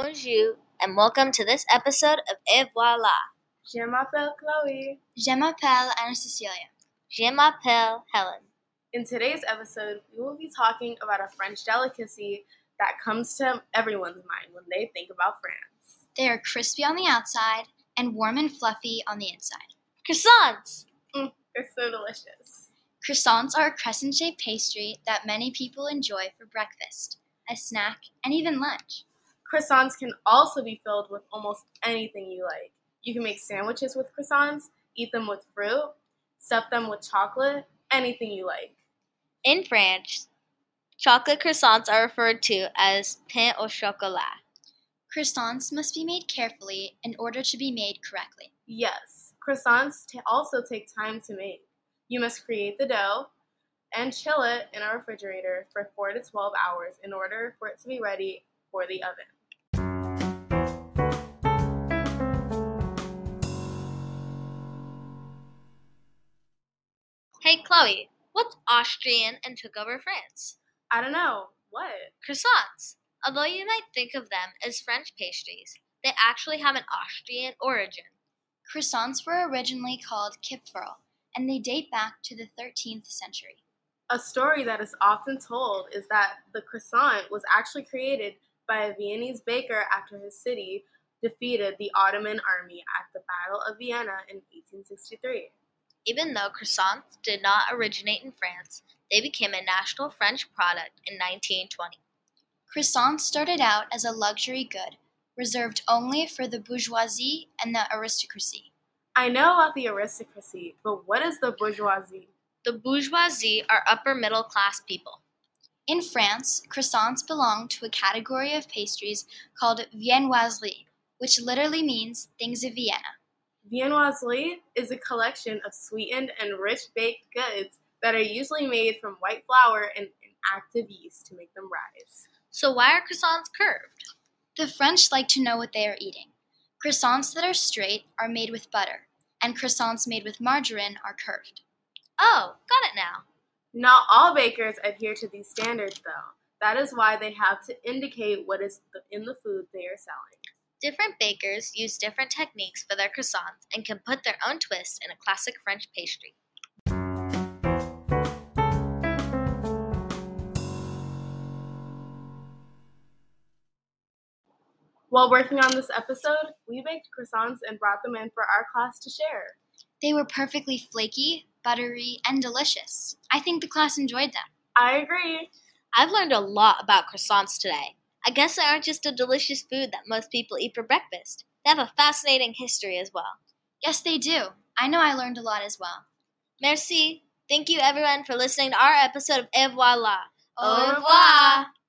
bonjour, and welcome to this episode of Et Voila. Je m'appelle Chloe. Je m'appelle Anna-Cecilia. Je m'appelle Helen. In today's episode, we will be talking about a French delicacy that comes to everyone's mind when they think about France. They are crispy on the outside and warm and fluffy on the inside. Croissants! They're so delicious. Croissants are a crescent-shaped pastry that many people enjoy for breakfast, a snack, and even lunch. Croissants can also be filled with almost anything you like. You can make sandwiches with croissants, eat them with fruit, stuff them with chocolate, anything you like. In France, chocolate croissants are referred to as pain au chocolat. Croissants must be made carefully in order to be made correctly. Yes, croissants also take time to make. You must create the dough and chill it in a refrigerator for 4 to 12 hours in order for it to be ready for the oven. Hey Chloe, what's Austrian and took over France? I don't know. What? Croissants. Although you might think of them as French pastries, they actually have an Austrian origin. Croissants were originally called Kipferl, and they date back to the 13th century. A story that is often told is that the croissant was actually created by a Viennese baker after his city defeated the Ottoman army at the Battle of Vienna in 1863. Even though croissants did not originate in France, they became a national French product in 1920. Croissants started out as a luxury good, reserved only for the bourgeoisie and the aristocracy. I know about the aristocracy, but what is the bourgeoisie? The bourgeoisie are upper middle class people. In France, croissants belong to a category of pastries called viennoiserie, which literally means things of Vienna. Viennoiserie is a collection of sweetened and rich baked goods that are usually made from white flour and active yeast to make them rise. So why are croissants curved? The French like to know what they are eating. Croissants that are straight are made with butter, and croissants made with margarine are curved. Oh, got it now. Not all bakers adhere to these standards, though. That is why they have to indicate what is in the food they are selling. Different bakers use different techniques for their croissants and can put their own twist in a classic French pastry. While working on this episode, we baked croissants and brought them in for our class to share. They were perfectly flaky, buttery, and delicious. I think the class enjoyed them. I agree. I've learned a lot about croissants today. I guess they aren't just a delicious food that most people eat for breakfast. They have a fascinating history as well. Yes, they do. I know I learned a lot as well. Merci. Thank you everyone for listening to our episode of Et Voila. Au revoir.